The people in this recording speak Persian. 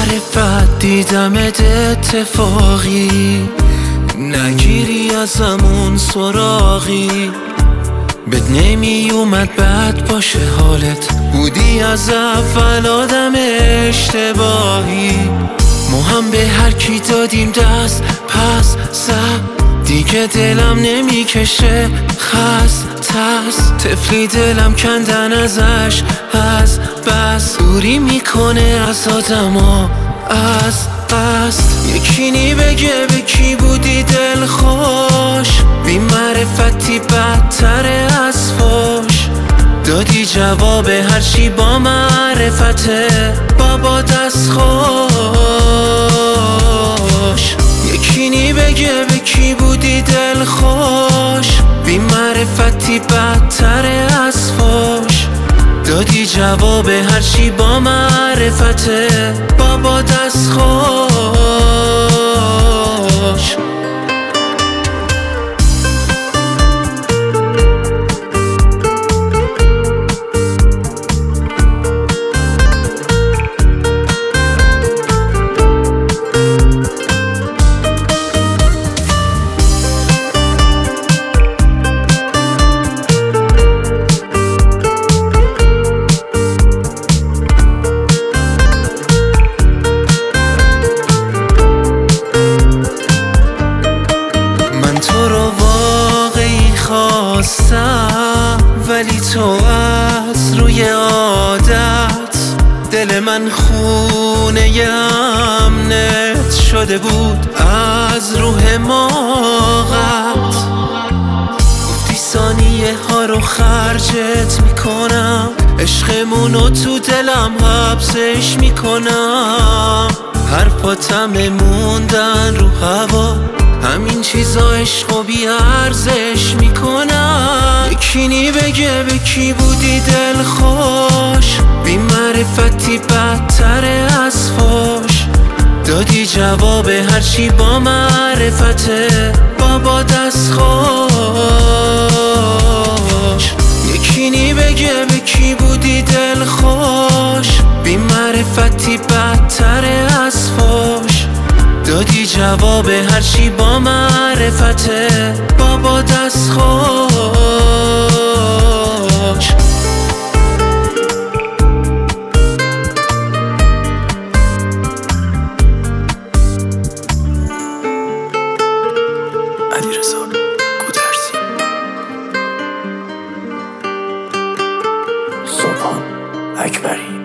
معرفت دیدمت اتفاقی، نگیری ازمون سراغی. بد نمی اومد بد باشه حالت، بودی از اول آدم اشتباهی. ما هم به هر کی دادیم دست پس سر، دیگه دلم نمیکشه خست. طفلی دلم کندن ازش از بس، دوری میکنه از آدما از قصد. یکی بگه به کی بودی دل خوش، بی معرفتی بدتره از فوش. دادی جواب هرچی با معرفته، بابا دست خوش. یکی بگه به کی بودی دل خوش، بی معرفتی بدتره از فوش. دادی جواب هرچی با معرفته، بابا دست خوش. ولی تو از روی عادت، دل من خونه امنت شده بود از روح ماقت. گفتی ثانیه ها رو خرجت میکنم، عشقمونو تو دلم حبسش میکنم. حرفاتم موندن رو هوا، همین چیزا عشقو بی ارزش میکنم. یکی بگه به کی بودی دل خوش، بی معرفتی بدتره از فوش. دادی جواب هرچی با معرفته، بابا دست خوش. یکی بگه به کی بودی دل خوش، بی معرفتی بدتره از فوش. دادی جواب هرچی با معرفته، بابا دست خوش. علیرضا گودرزی. سلطان اکبری.